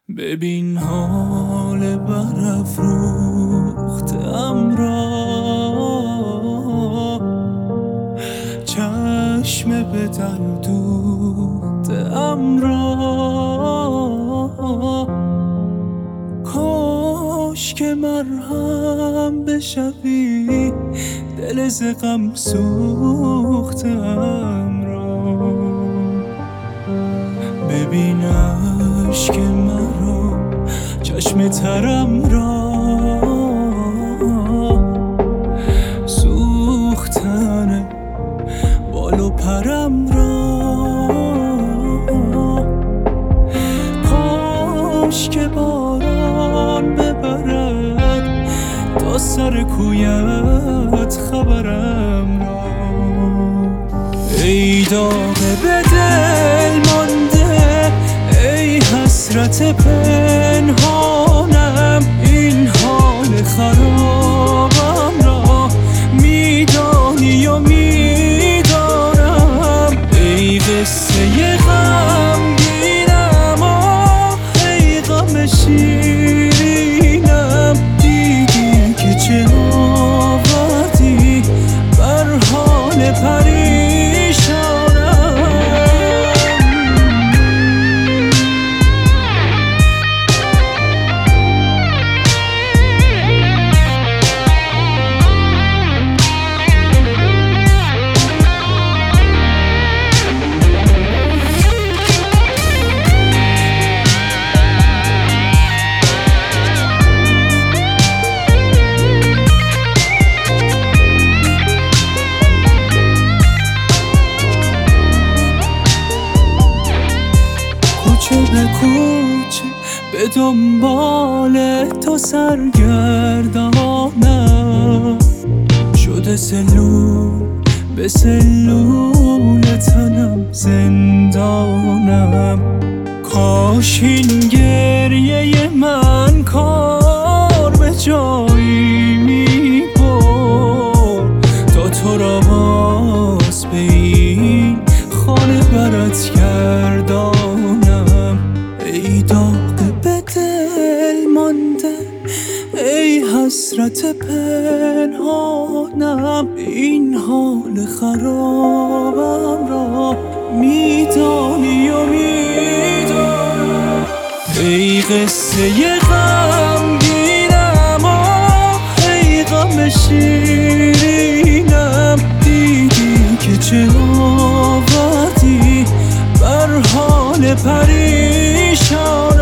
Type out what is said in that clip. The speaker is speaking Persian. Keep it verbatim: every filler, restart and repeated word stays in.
ببین حال برافروختم را، چشم به در دوختم را. کاش که مرهم بشوی دل ز غم سوختم را. ببین اشک مرا، چشم ترم را، سوختن بال و پرم را. کاش که باران ببرد تا سر کویت خبرم را. ای داغ به دل مانده، ای حسرت پنهانم، این حال خرابم را میدانی و میدانم. ای قصه غمگینم، آه ای غم شیرینم، دیدی که چه آوردی بر حال پریشانم. کوچه به کوچه به دنبال تو سرگردانم، شده سلول به سلول تنم زندانم. کاش این گریه من کار به جایی می برد تا تو را باز به این خانه برات گردانم. ای داغ به دل مانده، ای حسرت پنهانم، این حال خرابم را میدانی و میدانم. ای قصه غمگینم، آه ای غم شیرینم، دیدی که چه آوردی بر حال پریشان.